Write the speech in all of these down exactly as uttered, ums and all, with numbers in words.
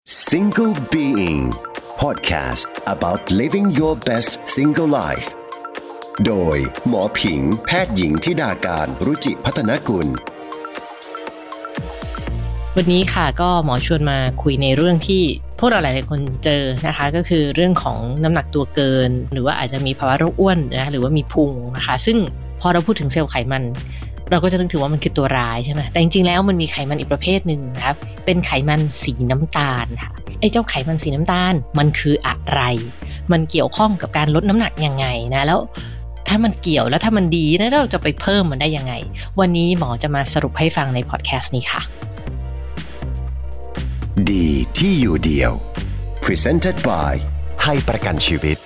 Single Being Podcast about living your best single life โดยหมอผิงแพทย์หญิงธิดาการรุจิพัฒนกุลวันนี้ค่ะก็หมอชวนมาคุยในเรื่องที่พวกเราหลายๆคนเจอนะคะก็คือเรื่องของน้ำหนักตัวเกินหรือว่าอาจจะมีภาวะโรคอ้วนนะหรือว่ามีพุงนะคะซึ่งพอเราพูดถึงเซลล์ไขมันเราก็จะนึกถึงว่ามันคือตัวร้ายใช่ไหมแต่จริงๆแล้วมันมีไขมันอีกประเภทหนึ่งนะครับเป็นไขมันสีน้ำตาลค่ะไอ้เจ้าไขมันสีน้ำตาลมันคืออะไรมันเกี่ยวข้องกับการลดน้ำหนักยังไงนะแล้วถ้ามันเกี่ยวแล้วถ้ามันดีนะเราจะไปเพิ่มมันได้ยังไงวันนี้หมอจะมาสรุปให้ฟังในพอดแคสต์นี้ค่ะดีที่อยู่เดียว Presented by ไทยประกันชีวิต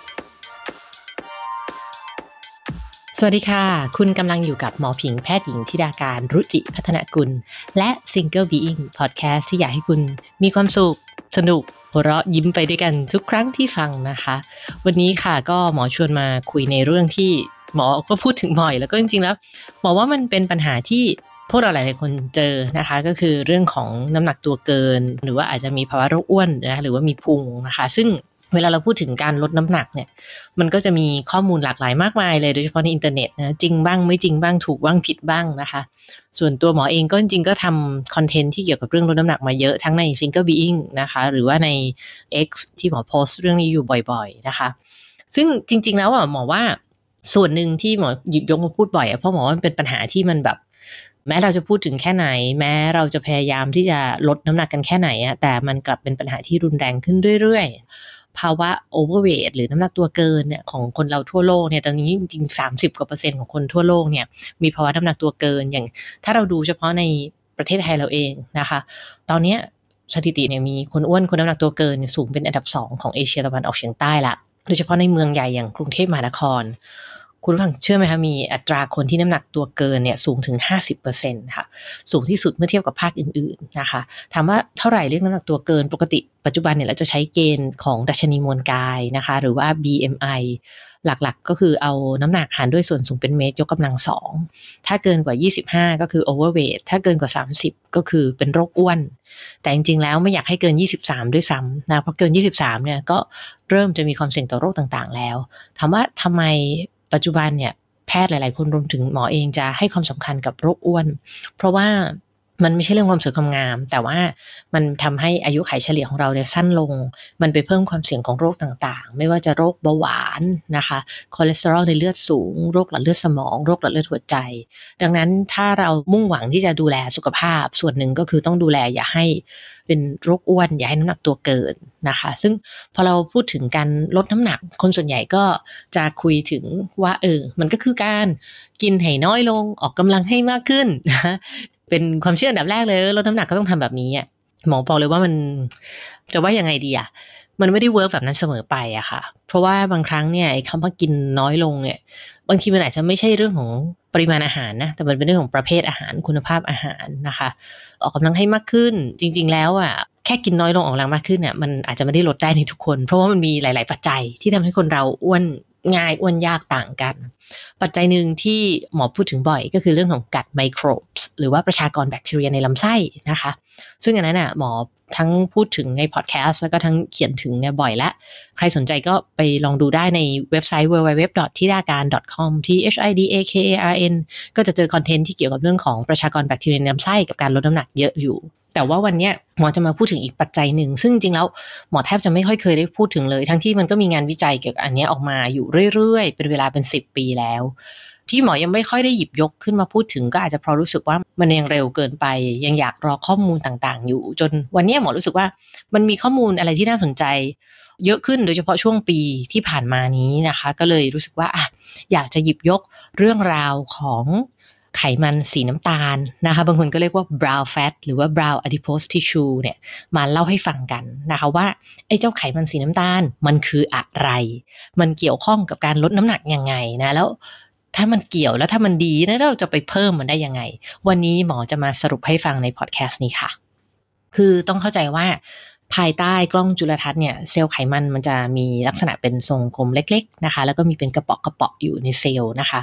สวัสดีค่ะคุณกำลังอยู่กับหมอผิงแพทย์หญิงธิดาการรุจิพัฒนกุลและ Single Being Podcast ที่อยากให้คุณมีความสุขสนุกหัวเราะยิ้มไปด้วยกันทุกครั้งที่ฟังนะคะวันนี้ค่ะก็หมอชวนมาคุยในเรื่องที่หมอก็พูดถึงบ่อยแล้วก็จริงๆแล้วหมอว่ามันเป็นปัญหาที่พวกเราหลายๆคนเจอนะคะก็คือเรื่องของน้ำหนักตัวเกินหรือว่าอาจจะมีภาวะโรคอ้วนนะหรือว่ามีพุงนะคะซึ่งเวลาเราพูดถึงการลดน้ำหนักเนี่ยมันก็จะมีข้อมูลหลากหลายมากมายเลยโดยเฉพาะในอินเทอร์เน็ตนะจริงบ้างไม่จริงบ้างถูกบ้างผิดบ้างนะคะส่วนตัวหมอเองก็จริงๆก็ทำคอนเทนต์ที่เกี่ยวกับเรื่องลดน้ำหนักมาเยอะทั้งใน Single Being นะคะหรือว่าใน X ที่หมอโพสต์เรื่องนี้อยู่บ่อยๆนะคะซึ่งจริงๆแล้วอ่ะหมอว่าส่วนหนึ่งที่หมอหยิบยกมาพูดบ่อยอ่ะเพราะหมอว่ามันเป็นปัญหาที่มันแบบแม้เราจะพูดถึงแค่ไหนแม้เราจะพยายามที่จะลดน้ำหนักกันแค่ไหนอะแต่มันกลับเป็นปัญหาที่รุนแรงขึ้นเรื่อยๆภาวะ overweight หรือน้ำหนักตัวเกินเนี่ยของคนเราทั่วโลกเนี่ยตอนนี้จริงๆสามสิบกว่าเปอร์เซ็นต์ของคนทั่วโลกเนี่ยมีภาวะน้ำหนักตัวเกินอย่างถ้าเราดูเฉพาะในประเทศไทยเราเองนะคะตอนนี้สถิติเนี่ยมีคนอ้วนคนน้ำหนักตัวเกินสูงเป็นอันดับสองของเอเชียตะวันออกเฉียงใต้ละโดยเฉพาะในเมืองใหญ่อย่างกรุงเทพมหานครคุณผู้ฟังเชื่อไหมคะมีอัตราคนที่น้ำหนักตัวเกินเนี่ยสูงถึง ห้าสิบเปอร์เซ็นต์ ค่ะสูงที่สุดเมื่อเทียบกับภาคอื่นๆนะคะถามว่าเท่าไหร่เรียกน้ำหนักตัวเกินปกติปัจจุบันเนี่ยเราจะใช้เกณฑ์ของดัชนีมวลกายนะคะหรือว่า บี เอ็ม ไอ หลักๆก็คือเอาน้ำหนักหารด้วยส่วนสูงเป็นเมตรยกกำลังสองถ้าเกินกว่ายี่สิบห้าก็คือ overweight ถ้าเกินกว่าสามสิบก็คือเป็นโรคอ้วนแต่จริงๆแล้วไม่อยากให้เกินยี่สิบสามด้วยซ้ำนะเพราะเกินยี่สิบสามเนี่ยก็เริ่มจะมีความเสี่ยงต่อโรคต่างๆแล้วถามว่าทำไมปัจจุบันเนี่ยแพทย์หลายๆคนรวมถึงหมอเองจะให้ความสำคัญกับโรคอ้วนเพราะว่ามันไม่ใช่เรื่องความสวยความงามแต่ว่ามันทำให้อายุขัยเฉลี่ยของเราเนี่ยสั้นลงมันไปเพิ่มความเสี่ยงของโรคต่างๆไม่ว่าจะโรคเบาหวานนะคะคอเลสเตอรอลในเลือดสูงโรคหลอดเลือดสมองโรคหลอดเลือดหัวใจดังนั้นถ้าเรามุ่งหวังที่จะดูแลสุขภาพส่วนหนึ่งก็คือต้องดูแลอย่าให้เป็นโรคอ้วนอย่าให้น้ำหนักตัวเกินนะคะซึ่งพอเราพูดถึงการลดน้ำหนักคนส่วนใหญ่ก็จะคุยถึงว่าเออมันก็คือการกินให้น้อยลงออกกำลังให้มากขึ้นนะเป็นความเชื่ออันดับแรกเลยลดน้ำหนักก็ต้องทำแบบนี้อ่ะหมอบอกเลยว่ามันจะว่ายังไงดีอ่ะมันไม่ได้เวิร์กแบบนั้นเสมอไปอะค่ะเพราะว่าบางครั้งเนี่ยไอ้คำว่ากินน้อยลงเนี่ยบางทีมันอาจจะไม่ใช่เรื่องของปริมาณอาหารนะแต่มันเป็นเรื่องของประเภทอาหารคุณภาพอาหารนะคะออกกำลังให้มากขึ้นจริงๆแล้วอ่ะแค่กินน้อยลงออกกำลังมากขึ้นเนี่ยมันอาจจะไม่ได้ลดได้ในทุกคนเพราะว่ามันมีหลายๆปัจจัยที่ทำให้คนเราอ้วนง่ายอ้วนยากต่างกันปัจจัยหนึ่งที่หมอพูดถึงบ่อยก็คือเรื่องของกัดไมโครบส์หรือว่าประชากรแบคทีเรียในลำไส้นะคะซึ่งอันนั้นน่ะหมอทั้งพูดถึงในพอดแคสต์แล้วก็ทั้งเขียนถึงเนี่ยบ่อยและใครสนใจก็ไปลองดูได้ในเว็บไซต์ ดับเบิลยู ดับเบิลยู ดับเบิลยู ดอท ธิดาการ ดอท คอม ที เอช ไอ ดี เอ เค เอ อาร์ เอ็น ก็จะเจอคอนเทนต์ที่เกี่ยวกับเรื่องของประชากรแบคทีเรียในลำไส้กับการลดน้ำหนักเยอะอยู่แต่ว่าวันนี้หมอจะมาพูดถึงอีกปัจจัยหนึ่งซึ่งจริงแล้วหมอแทบจะไม่ค่อยเคยได้พูดถึงเลยทั้งที่มันก็มีงานวิจัยเกี่ยวกับอันนี้ออกมาอยู่เรื่อยๆเป็นเวลาเป็นสิบปีแล้วที่หมอยังไม่ค่อยได้หยิบยกขึ้นมาพูดถึงก็อาจจะเพราะรู้สึกว่ามันยังเร็วเกินไปยังอยากรอข้อมูลต่างๆอยู่จนวันนี้หมอรู้สึกว่ามันมีข้อมูลอะไรที่น่าสนใจเยอะขึ้นโดยเฉพาะช่วงปีที่ผ่านมานี้นะคะก็เลยรู้สึกว่าอ่ะอยากจะหยิบยกเรื่องราวของไขมันสีน้ำตาลนะคะบางคนก็เรียกว่า brown fat หรือว่า brown adipose tissue เนี่ยมาเล่าให้ฟังกันนะคะว่าไอ้เจ้าไขมันสีน้ำตาลมันคืออะไรมันเกี่ยวข้องกับการลดน้ำหนักยังไงนะแล้วถ้ามันเกี่ยวแล้วถ้ามันดีนะเราจะไปเพิ่มมันได้ยังไงวันนี้หมอจะมาสรุปให้ฟังในพอดแคสต์นี้ค่ะคือต้องเข้าใจว่าภายใต้กล้องจุลทรรศน์เนี่ยเซลล์ไขมันมันจะมีลักษณะเป็นทรงกลมเล็กๆนะคะแล้วก็มีเป็นกระเปาะกระเปาะอยู่ในเซลล์นะคะ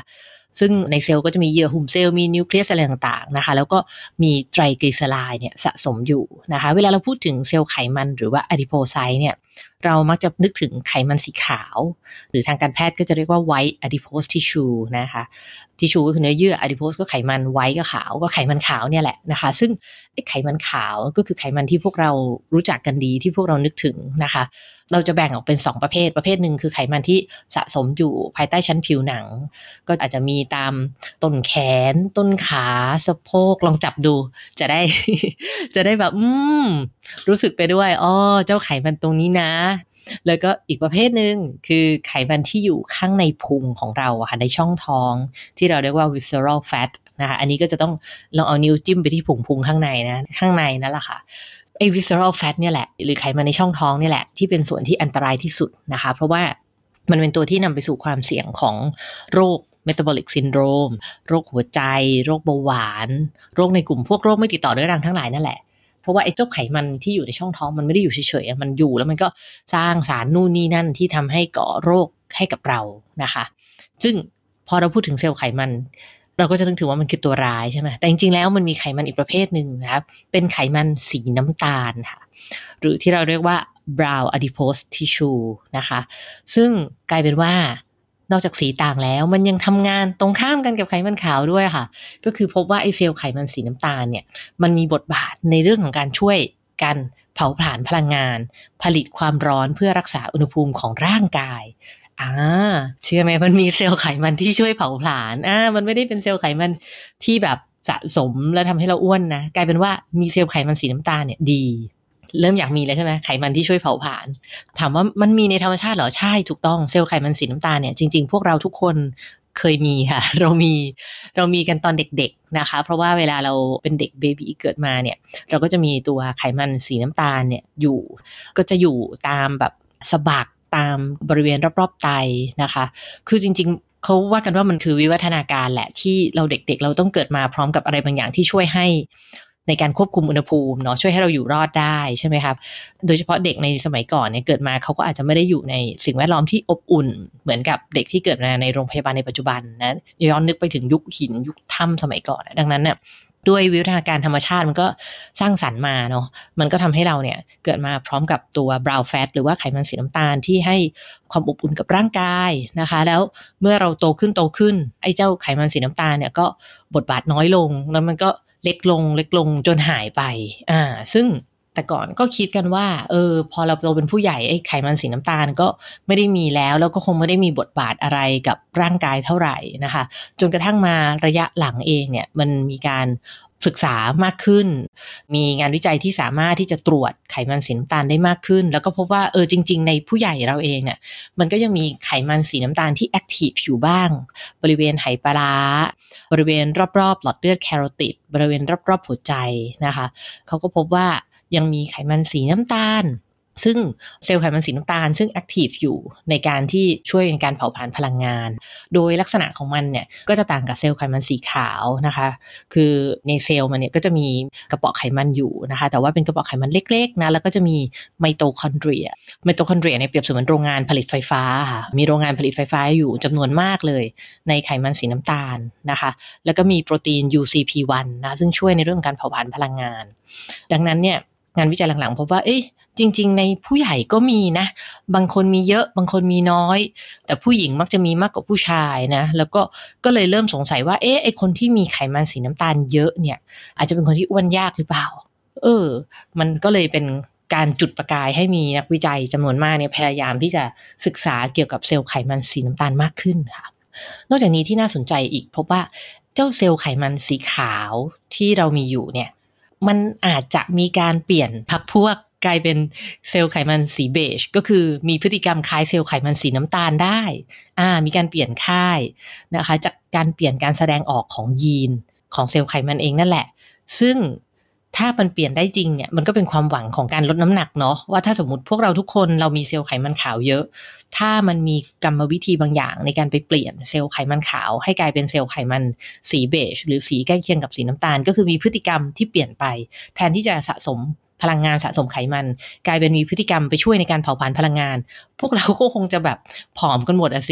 ซึ่งในเซลล์ก็จะมีเยื่อหุ้มเซลล์มีนิวเคลียสอะไรต่างๆนะคะแล้วก็มีไตรกลีเซอไรด์เนี่ยสะสมอยู่นะคะเวลาเราพูดถึงเซลล์ไขมันหรือว่าอะดิโพไซต์เนี่ยเรามักจะนึกถึงไขมันสีขาวหรือทางการแพทย์ก็จะเรียกว่า white adipose tissue นะคะทิชชูก็คือเนื้อเยื่อ adipose ก็ไขมัน white ก็ขาวก็ไขมันขาวเนี่ยแหละนะคะซึ่งไอ้ไขมันขาวก็คือไขมันที่พวกเรารู้จักกันดีที่พวกเรานึกถึงนะคะเราจะแบ่งออกเป็นสองประเภทประเภทหนึ่งคือไขมันที่สะสมอยู่ภายใต้ชั้นผิวหนังก็อาจจะมีตามต้นแขนต้นขาสะโพกลองจับดูจะได้ จะได้แบบอืมรู้สึกไปด้วยอ๋อเจ้าไขมันตรงนี้นะแล้วก็อีกประเภทหนึ่งคือไขมันที่อยู่ข้างในพุงของเราอะค่ะในช่องท้องที่เราเรียกว่า visceral fat นะคะอันนี้ก็จะต้องลองเอานิ้วจิ้มไปที่พุงพุงข้างในนะข้างในนั่นแหละค่ะไอ้ visceral fat เนี่ยแหละหรือไขมันในช่องท้องเนี่ยแหละที่เป็นส่วนที่อันตรายที่สุดนะคะเพราะว่ามันเป็นตัวที่นำไปสู่ความเสี่ยงของโรค metabolic syndrome โรคหัวใจโรคเบาหวานโรคในกลุ่มพวกโรคไม่ติดต่อเรื้อรังทั้งหลายนั่นแหละเพราะว่าไอ้เจ้าไขมันที่อยู่ในช่องท้องมันไม่ได้อยู่เฉยๆมันอยู่แล้วมันก็สร้างสารนู่นนี่นั่นที่ทำให้ก่อโรคให้กับเรานะคะซึ่งพอเราพูดถึงเซลล์ไขมันเราก็จะนึกถึงว่ามันคือตัวร้ายใช่ไหมแต่จริงๆแล้วมันมีไขมันอีกประเภทหนึ่งนะครับเป็นไขมันสีน้ำตาลค่ะหรือที่เราเรียกว่า brown adipose tissue นะคะซึ่งกลายเป็นว่านอกจากสีต่างแล้วมันยังทำงานตรงข้ามกันกับไขมันขาวด้วยค่ะก็คือพบว่าไอเซลล์ไขมันสีน้ำตาลเนี่ยมันมีบทบาทในเรื่องของการช่วยการเผาผลาญพลังงานผลิตความร้อนเพื่อรักษาอุณหภูมิของร่างกายอ่าเชื่อไหมมันมีเซลล์ไขมันที่ช่วยเผาผลาญอ่ามันไม่ได้เป็นเซลล์ไขมันที่แบบสะสมแล้วทำให้เราอ้วนนะกลายเป็นว่ามีเซลล์ไขมันสีน้ำตาลเนี่ยดีเริ่มอยากมีแล้วใช่ไหมไขมันที่ช่วยเผาผลาญถามว่ามันมีในธรรมชาติเหรอใช่ถูกต้องเซลล์ไขมันสีน้ำตาลเนี่ยจริงๆพวกเราทุกคนเคยมีค่ะเรามีเรามีกันตอนเด็กๆนะคะเพราะว่าเวลาเราเป็นเด็กเบบีเกิดมาเนี่ยเราก็จะมีตัวไขมันสีน้ำตาลเนี่ยอยู่ก็จะอยู่ตามแบบสะบักตามบริเวณรอบๆไตนะคะคือจริงๆเขาว่ากันว่ามันคือวิวัฒนาการแหละที่เราเด็กๆเราต้องเกิดมาพร้อมกับอะไรบางอย่างที่ช่วยให้ในการควบคุมอุณหภูมิเนาะช่วยให้เราอยู่รอดได้ใช่ไหมครับโดยเฉพาะเด็กในสมัยก่อนเนี่ยเกิดมาเขาก็อาจจะไม่ได้อยู่ในสิ่งแวดล้อมที่อบอุ่นเหมือนกับเด็กที่เกิดมาในโรงพยาบาลในปัจจุบันนะย้อนนึกไปถึงยุคหินยุคถ้ำสมัยก่อนดังนั้นเนี่ยด้วยวิวัฒนาการธรรมชาติมันก็สร้างสรรค์มาเนาะมันก็ทำให้เราเนี่ยเกิดมาพร้อมกับตัว brown fat หรือว่าไขมันสีน้ำตาลที่ให้ความอบอุ่นกับร่างกายนะคะแล้วเมื่อเราโตขึ้นโตขึ้นไอ้เจ้าไขมันสีน้ำตาลเนี่ยก็บทบาทน้อยลงแล้วมันก็เล็กลงเล็กลงจนหายไปอ่าซึ่งแต่ก่อนก็คิดกันว่าเออพอเราโตเป็นผู้ใหญ่ไอ้ไขมันสีน้ำตาลก็ไม่ได้มีแล้วแล้วก็คงไม่ได้มีบทบาทอะไรกับร่างกายเท่าไหร่นะคะจนกระทั่งมาระยะหลังเองเนี่ยมันมีการศึกษามากขึ้นมีงานวิจัยที่สามารถที่จะตรวจไขมันสีน้ำตาลได้มากขึ้นแล้วก็พบว่าเออจริงๆในผู้ใหญ่เราเองเนี่ยมันก็ยังมีไขมันสีน้ำตาลที่แอคทีฟอยู่บ้างบริเวณไหปลาร้าบริเวณรอบๆหลอดเลือดแคโรติดบริเวณรอบๆหัวใจนะคะเขาก็พบว่ายังมีไขมันสีน้ำตาลซึ่งเซลล์ไขมันสีน้ำตาลซึ่งแอคทีฟอยู่ในการที่ช่วยในการเผาผลาญพลังงานโดยลักษณะของมันเนี่ยก็จะต่างกับเซลล์ไขมันสีขาวนะคะคือในเซลล์มันเนี่ยก็จะมีกระเปาะไขมันอยู่นะคะแต่ว่าเป็นกระเปาะไขมันเล็กๆนะแล้วก็จะมีไมโตคอนเดรียไมโตคอนเดรียเนี่ยเปรียบเสมือนโรงงานผลิตไฟฟ้าค่ะมีโรงงานผลิตไฟฟ้าอยู่จำนวนมากเลยในไขมันสีน้ำตาลนะคะแล้วก็มีโปรตีน ยู ซี พี วัน นะซึ่งช่วยในเรื่องการเผาผลาญพลังงานดังนั้นเนี่ยงานวิจัยหลังๆพบว่าเอ๊ะจริงๆในผู้ใหญ่ก็มีนะบางคนมีเยอะบางคนมีน้อยแต่ผู้หญิงมักจะมีมากกว่าผู้ชายนะแล้วก็ก็เลยเริ่มสงสัยว่าเอ๊ะไอคนที่มีไขมันสีน้ำตาลเยอะเนี่ยอาจจะเป็นคนที่อ้วนยากหรือเปล่าเออมันก็เลยเป็นการจุดประกายให้มีนักวิจัยจำนวนมากเนี่ยพยายามที่จะศึกษาเกี่ยวกับเซลล์ไขมันสีน้ำตาลมากขึ้นค่ะนอกจากนี้ที่น่าสนใจอีกพบว่าเจ้าเซลล์ไขมันสีขาวที่เรามีอยู่เนี่ยมันอาจจะมีการเปลี่ยนพรรคพวกกลายเป็นเซลล์ไขมันสีเบจก็คือมีพฤติกรรมคล้ายเซลล์ไขมันสีน้ำตาลได้อ่ามีการเปลี่ยนค่ายนะคะจากการเปลี่ยนการแสดงออกของยีนของเซลล์ไขมันเองนั่นแหละซึ่งถ้ามันเปลี่ยนได้จริงเนี่ยมันก็เป็นความหวังของการลดน้ำหนักเนาะว่าถ้าสมมติพวกเราทุกคนเรามีเซลล์ไขมันขาวเยอะถ้ามันมีกรรมวิธีบางอย่างในการไปเปลี่ยนเซลล์ไขมันขาวให้กลายเป็นเซลล์ไขมันสีเบจหรือสีใกล้เคียงกับสีน้ำตาลก็คือมีพฤติกรรมที่เปลี่ยนไปแทนที่จะสะสมพลังงานสะสมไขมันกลายเป็นมีพฤติกรรมไปช่วยในการเผาผลาญพลังงานพวกเราก็คงจะแบบผอมกันหมดอะสิ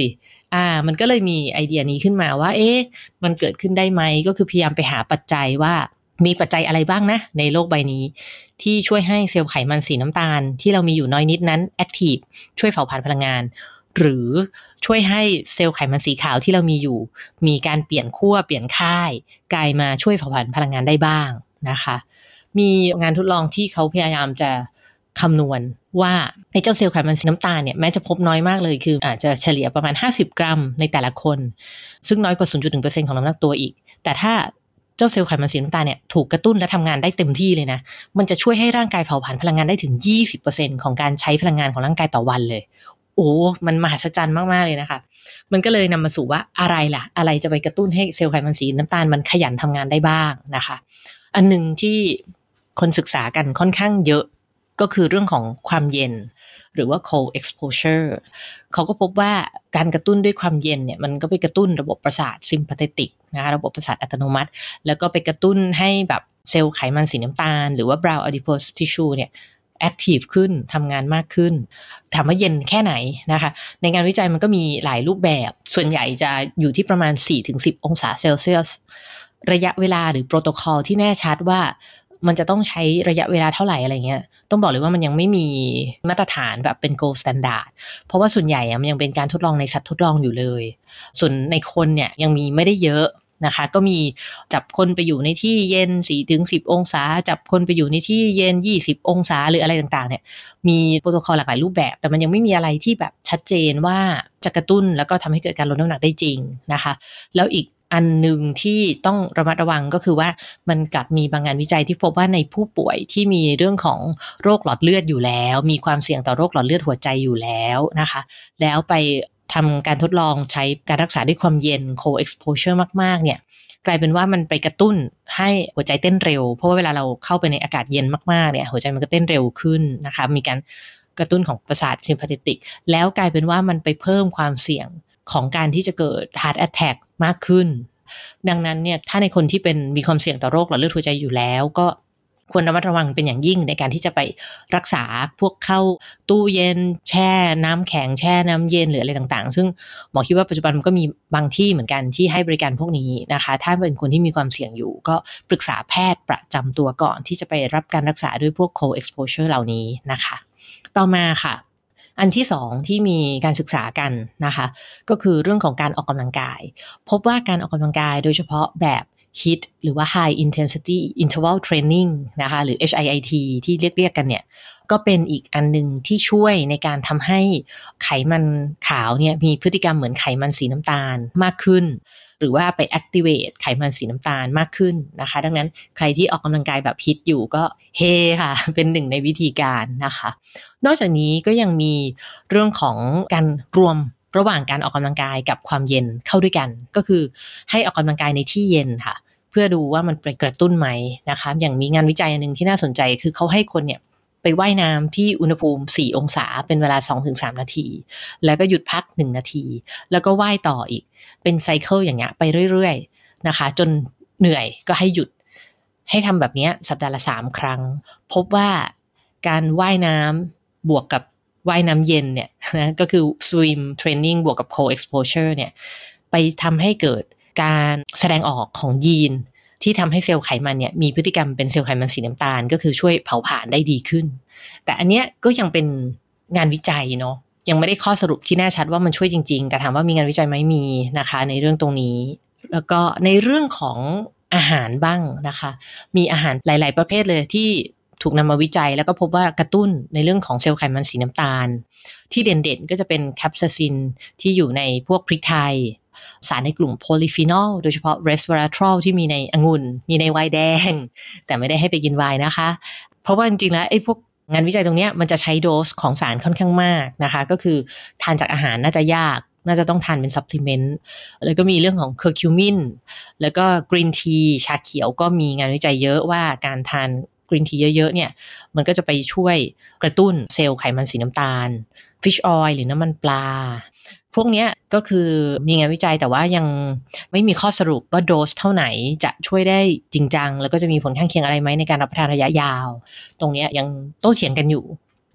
อ่ามันก็เลยมีไอเดียนี้ขึ้นมาว่าเอ๊ะมันเกิดขึ้นได้ไหมก็คือพยายามไปหาปัจจัยว่ามีปัจจัยอะไรบ้างนะในโลกใบนี้ที่ช่วยให้เซลล์ไขมันสีน้ำตาลที่เรามีอยู่น้อยนิดนั้นแอคทีฟช่วยเผาผลาญพลังงานหรือช่วยให้เซลล์ไขมันสีขาวที่เรามีอยู่มีการเปลี่ยนขั้วเปลี่ยนค่ายกลายมาช่วยเผาผลาญพลังงานได้บ้างนะคะมีงานทดลองที่เขาพยายามจะคำนวณว่าไอ้เจ้าเซลล์ไขมันสีน้ำตาลเนี่ยแม้จะพบน้อยมากเลยคืออาจจะเฉลี่ยประมาณห้าสิบกรัมในแต่ละคนซึ่งน้อยกว่า ศูนย์จุดหนึ่งเปอร์เซ็นต์ ของน้ำหนักตัวอีกแต่ถ้าเจ้าเซลล์ไขมันสีน้ำตาลเนี่ยถูกกระตุ้นและทำงานได้เต็มที่เลยนะมันจะช่วยให้ร่างกายเผาผลาญพลังงานได้ถึง ยี่สิบเปอร์เซ็นต์ ของการใช้พลังงานของร่างกายต่อวันเลยโอ้มันมหัศจรรย์มากๆเลยนะคะมันก็เลยนำมาสู่ว่าอะไรล่ะอะไรจะไปกระตุ้นให้เซลล์ไขมันสีน้ำตาลมันขยันทำงานได้บ้างนะคะอันนึงที่คนศึกษากันค่อนข้างเยอะก็คือเรื่องของความเย็นหรือว่า cold exposure เขาก็พบว่าการกระตุ้นด้วยความเย็นเนี่ยมันก็ไปกระตุ้นระบบประสาท sympathetic นะคะระบบประสาทอัตโนมัติแล้วก็ไปกระตุ้นให้แบบเซลล์ไขมันสีน้ำตาลหรือว่า brown adipose tissue เนี่ยแอคทีฟขึ้นทำงานมากขึ้นถามว่าเย็นแค่ไหนนะคะในงานวิจัยมันก็มีหลายรูปแบบส่วนใหญ่จะอยู่ที่ประมาณ สี่ถึงสิบ องศาเซลเซียสระยะเวลาหรือโปรโตคอลที่แน่ชัดว่ามันจะต้องใช้ระยะเวลาเท่าไหร่อะไรเงี้ยต้องบอกเลยว่ามันยังไม่มีมาตรฐานแบบเป็น gold standard เพราะว่าส่วนใหญ่มันยังเป็นการทดลองในสัตว์ทดลองอยู่เลยส่วนในคนเนี่ยยังมีไม่ได้เยอะนะคะก็มีจับคนไปอยู่ในที่เย็น สี่ถึงสิบ องศาจับคนไปอยู่ในที่เย็นยี่สิบองศาหรืออะไรต่างๆเนี่ยมีโปรโตคอลหลากหลายรูปแบบแต่มันยังไม่มีอะไรที่แบบชัดเจนว่าจะกระตุ้นแล้วก็ทำให้เกิดการลดน้ำหนักได้จริงนะคะแล้วอีกอันหนึ่งที่ต้องระมัดระวังก็คือว่ามันกลับมีบางงานวิจัยที่พบว่าในผู้ป่วยที่มีเรื่องของโรคหลอดเลือดอยู่แล้วมีความเสี่ยงต่อโรคหลอดเลือดหัวใจอยู่แล้วนะคะแล้วไปทำการทดลองใช้การรักษาด้วยความเย็น cold exposure มากๆเนี่ยกลายเป็นว่ามันไปกระตุ้นให้หัวใจเต้นเร็วเพราะว่าเวลาเราเข้าไปในอากาศเย็นมากๆเนี่ยหัวใจมันก็เต้นเร็วขึ้นนะคะมีการกระตุ้นของประสาท sympathetic แล้วกลายเป็นว่ามันไปเพิ่มความเสี่ยงของการที่จะเกิด heart attack มากขึ้นดังนั้นเนี่ยถ้าในคนที่เป็นมีความเสี่ยงต่อโรคหลอดเลือดหัวใจอยู่แล้วก็ควรระมัดระวังเป็นอย่างยิ่งในการที่จะไปรักษาพวกเข้าตู้เย็นแช่น้ำแข็งแช่น้ำเย็นหรืออะไรต่างๆซึ่งหมอคิดว่าปัจจุบันมันก็มีบางที่เหมือนกันที่ให้บริการพวกนี้นะคะถ้าเป็นคนที่มีความเสี่ยงอยู่ก็ปรึกษาแพทย์ประจำตัวก่อนที่จะไปรับการรักษาด้วยพวก cold exposure เหล่านี้นะคะต่อมาค่ะอันที่สองที่มีการศึกษากันนะคะก็คือเรื่องของการออกกำลังกายพบว่าการออกกำลังกายโดยเฉพาะแบบ ฮิต หรือว่า High Intensity Interval Training นะคะหรือ เอช ไอ ไอ ที ที่เรียกๆกันเนี่ยก็เป็นอีกอันนึงที่ช่วยในการทำให้ไขมันขาวเนี่ยมีพฤติกรรมเหมือนไขมันสีน้ำตาลมากขึ้นหรือว่าไป activate ไขมันสีน้ำตาลมากขึ้นนะคะดังนั้นใครที่ออกกำลังกายแบบฮิตอยู่ก็เฮค่ะเป็นหนึ่งในวิธีการนะคะนอกจากนี้ก็ยังมีเรื่องของการรวมระหว่างการออกกำลังกายกับความเย็นเข้าด้วยกันก็คือให้ออกกำลังกายในที่เย็นค่ะเพื่อดูว่ามันไปกระตุ้นไหมนะคะอย่างมีงานวิจัยอันนึงที่น่าสนใจคือเขาให้คนเนี่ยไปว่ายน้ำที่อุณหภูมิสี่องศาเป็นเวลา สองถึงสาม นาทีแล้วก็หยุดพักหนึ่งนาทีแล้วก็ว่ายต่ออีกเป็นไซเคิลอย่างเงี้ยไปเรื่อยๆนะคะจนเหนื่อยก็ให้หยุดให้ทำแบบนี้สัปดาห์ละสามครั้งพบว่าการว่ายน้ำบวกกับว่ายน้ำเย็นเนี่ยนะก็คือ swim training บวกกับ cold exposure เนี่ยไปทำให้เกิดการแสดงออกของยีนที่ทำให้เซลล์ไขมันเนี่ยมีพฤติกรรมเป็นเซลล์ไขมันสีน้ำตาลก็คือช่วยเผาผลาญได้ดีขึ้นแต่อันเนี้ยก็ยังเป็นงานวิจัยเนาะยังไม่ได้ข้อสรุปที่แน่ชัดว่ามันช่วยจริงๆแต่ถามว่ามีงานวิจัยไหมมีนะคะในเรื่องตรงนี้แล้วก็ในเรื่องของอาหารบ้างนะคะมีอาหารหลายๆประเภทเลยที่ถูกนำมาวิจัยแล้วก็พบว่ากระตุ้นในเรื่องของเซลล์ไขมันสีน้ำตาลที่เด่นๆก็จะเป็นแคปซาซินที่อยู่ในพวกพริกไทยสารในกลุ่มโพลีฟีนอลโดยเฉพาะเรสเวอราทรอลที่มีในองุ่นมีในไวน์แดงแต่ไม่ได้ให้ไปกินไวน์นะคะเพราะว่าจริงๆแล้วไอ้พวกงานวิจัยตรงนี้มันจะใช้โดสของสารค่อนข้างมากนะคะก็คือทานจากอาหารน่าจะยากน่าจะต้องทานเป็นซัพพลีเมนต์แล้วก็มีเรื่องของเคอร์คิวมินแล้วก็กรีนทีชาเขียวก็มีงานวิจัยเยอะว่าการทานกรีนทีเยอะๆเนี่ยมันก็จะไปช่วยกระตุ้นเซลล์ไขมันสีน้ำตาลฟิชออยล์หรือน้ำมันปลาพวกนี้ก็คือมีงานวิจัยแต่ว่ายังไม่มีข้อสรุปว่าโดสเท่าไหนจะช่วยได้จริงจังแล้วก็จะมีผลข้างเคียงอะไรไหมในการรับประทานระยะยาวตรงนี้ยังโต้เถียงกันอยู่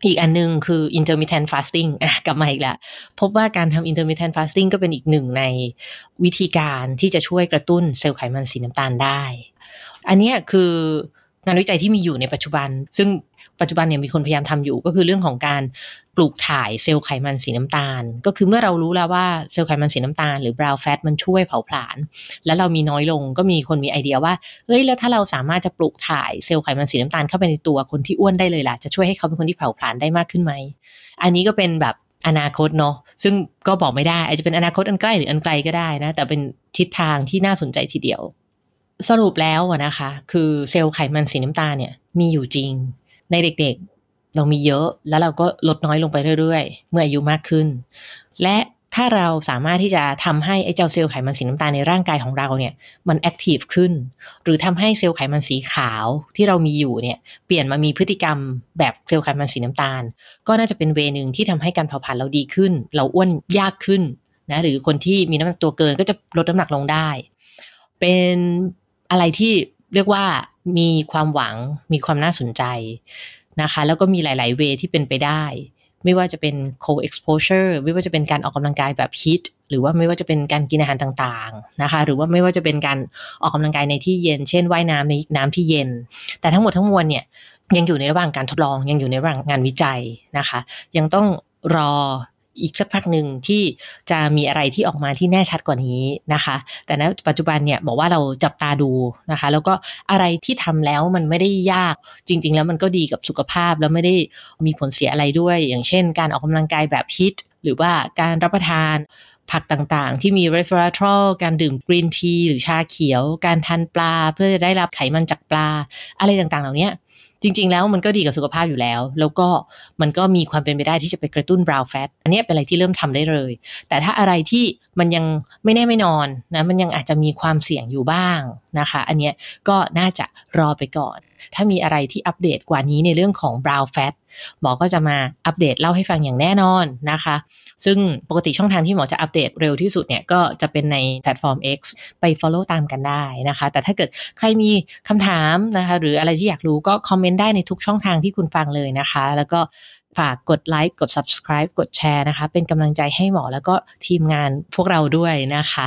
อีกอันนึงคือ intermittent fasting อ่ะกลับมาอีกแล้วพบว่าการทำ intermittent fasting ก็เป็นอีกหนึ่งในวิธีการที่จะช่วยกระตุ้นเซลล์ไขมันสีน้ำตาลได้อันนี้คืองานวิจัยที่มีอยู่ในปัจจุบันซึ่งปัจจุบันเนี่ยมีคนพยายามทำอยู่ก็คือเรื่องของการปลูกถ่ายเซลล์ไขมันสีน้ำตาลก็คือเมื่อเรารู้แล้วว่าเซลล์ไขมันสีน้ำตาลหรือ brown fat มันช่วยเผาผลาญแล้วเรามีน้อยลงก็มีคนมีไอเดียว่าเฮ้ยแล้วถ้าเราสามารถจะปลูกถ่ายเซลล์ไขมันสีน้ำตาลเข้าไปในตัวคนที่อ้วนได้เลยล่ะจะช่วยให้เขาเป็นคนที่เผาผลาญได้มากขึ้นไหมอันนี้ก็เป็นแบบอนาคตเนาะซึ่งก็บอกไม่ได้อาจจะเป็นอนาคตอันใกล้หรืออันไกลก็ได้นะแต่เป็นทิศทางที่น่าสนใจทีเดียวสรุปแล้วนะคะคือเซลล์ไขมันสีน้ำตาลเนี่ยมีอยู่จริงในเด็กๆเรามีเยอะแล้วเราก็ลดน้อยลงไปเรื่อยๆเมื่ออายุมากขึ้นและถ้าเราสามารถที่จะทำให้ไอ้เจ้าเซลล์ไขมันสีน้ำตาลในร่างกายของเราเนี่ยมันแอคทีฟขึ้นหรือทำให้เซลล์ไขมันสีขาวที่เรามีอยู่เนี่ยเปลี่ยนมามีพฤติกรรมแบบเซลล์ไขมันสีน้ำตาลก็น่าจะเป็นเวนึงที่ทำให้การเผาผลาญเราดีขึ้นเราอ้วนยากขึ้นนะหรือคนที่มีน้ำหนักตัวเกินก็จะลดน้ำหนักลงได้เป็นอะไรที่เรียกว่ามีความหวังมีความน่าสนใจนะคะแล้วก็มีหลายๆเวที่เป็นไปได้ไม่ว่าจะเป็น co-exposure ไม่ว่าจะเป็นการออกกำลังกายแบบ ฮไอ ที หรือว่าไม่ว่าจะเป็นการกินอาหารต่างๆนะคะหรือว่าไม่ว่าจะเป็นการออกกำลังกายในที่เย็นเช่นว่ายน้ำในน้ำที่เย็นแต่ทั้งหมดทั้งมวลเนี่ยยังอยู่ในระหว่างการทดลองยังอยู่ในระหว่างงานวิจัยนะคะยังต้องรออีกสักพักหนึ่งที่จะมีอะไรที่ออกมาที่แน่ชัดกว่านี้นะคะแต่ณปัจจุบันเนี่ยบอกว่าเราจับตาดูนะคะแล้วก็อะไรที่ทำแล้วมันไม่ได้ยากจริงๆแล้วมันก็ดีกับสุขภาพแล้วไม่ได้มีผลเสียอะไรด้วยอย่างเช่นการออกกำลังกายแบบ ฮไอ ที หรือว่าการรับประทานผักต่างๆที่มี resveratrol การดื่มกรีนทีหรือชาเขียวการทานปลาเพื่อจะได้รับไขมันจากปลาอะไรต่างๆเหล่านี้จริงๆแล้วมันก็ดีกับสุขภาพอยู่แล้วแล้วก็มันก็มีความเป็นไปได้ที่จะไปกระตุ้น brown fat อันนี้เป็นอะไรที่เริ่มทำได้เลยแต่ถ้าอะไรที่มันยังไม่แน่ไม่นอนนะมันยังอาจจะมีความเสี่ยงอยู่บ้างนะคะอันนี้ก็น่าจะรอไปก่อนถ้ามีอะไรที่อัปเดตกว่านี้ในเรื่องของ brown fat หมอก็จะมาอัปเดตเล่าให้ฟังอย่างแน่นอนนะคะซึ่งปกติช่องทางที่หมอจะอัปเดตเร็วที่สุดเนี่ยก็จะเป็นในแพลตฟอร์ม X ไป follow ตามกันได้นะคะแต่ถ้าเกิดใครมีคำถามนะคะหรืออะไรที่อยากรู้ก็คอมเมนต์ได้ในทุกช่องทางที่คุณฟังเลยนะคะแล้วก็ฝากกดไลค์กด subscribe กดแชร์นะคะเป็นกำลังใจให้หมอแล้วก็ทีมงานพวกเราด้วยนะคะ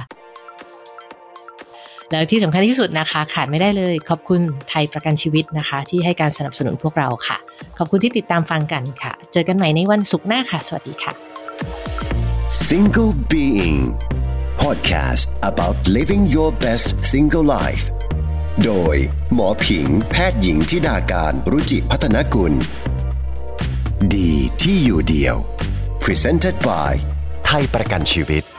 แล้วที่สำคัญที่สุดนะคะขาดไม่ได้เลยขอบคุณไทยประกันชีวิตนะคะที่ให้การสนับสนุนพวกเราค่ะขอบคุณที่ติดตามฟังกันค่ะเจอกันใหม่ในวันศุกร์หน้าค่ะสวัสดีค่ะ Single Being Podcast about living your best single life โดยหมอผิงแพทย์หญิงธิดาการรุจิพัฒนกุลดีที่อยู่เดียว Presented by ไทยประกันชีวิต